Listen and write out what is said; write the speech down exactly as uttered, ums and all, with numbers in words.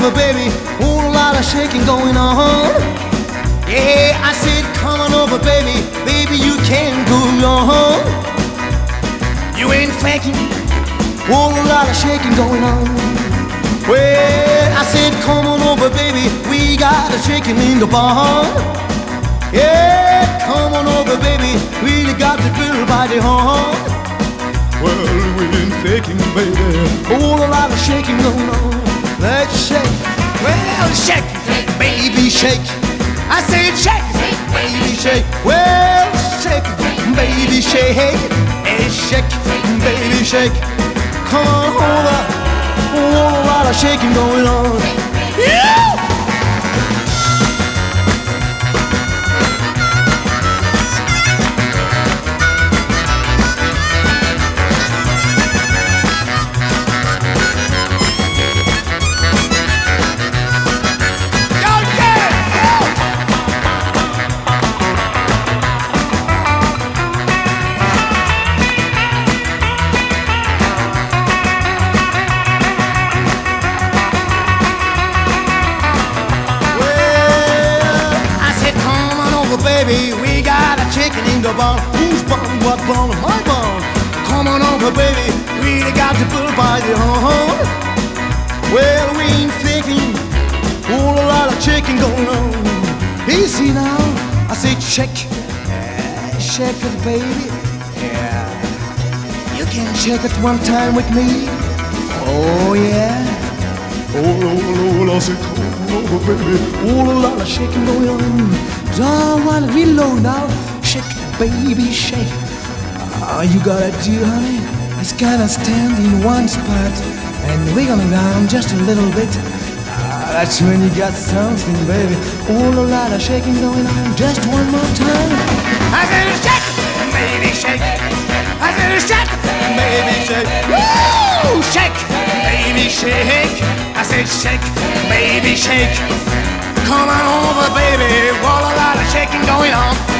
over, baby. Whole lot of shaking going on. Yeah, I said, come on over, baby. Baby, you can't go wrong. You ain't faking. Whole lot of shaking going on. Well, I said, come on over, baby. We got a shaking in the barn. Yeah, come on over, baby. Really got the girl by the horn. Well, we ain't faking, baby. Whole lot of shaking going on. Let's shake. Well, shake, baby, shake. I said shake, baby, shake. Well, shake, baby, shake. Hey, shake, baby, shake. Come on over. Whole lot of shaking going on. Yeah! Baby, we got a chicken in the barn. Who's born? What born? My born. Come on over, baby. Really got the bull by the horn. Well, we ain't faking. Whole lot of chicken going on. Easy now. I say check, uh, check it, baby. Yeah. You can check it one time with me. Oh yeah. Oh, oh, oh, I say come over, baby. Whole lot of shaking going on. Don't wanna reload now. Shake, baby, shake. All you gotta do, honey, is gotta stand in one spot and wiggle around just a little bit. Ah, that's when you got something, baby. All a lot of shaking going on. Just one more time. I said shake, baby, shake. I said shake, baby, shake. Woo! Shake, baby, shake. I said shake, baby, shake. Come on over, baby. Well, a lot of shaking going on.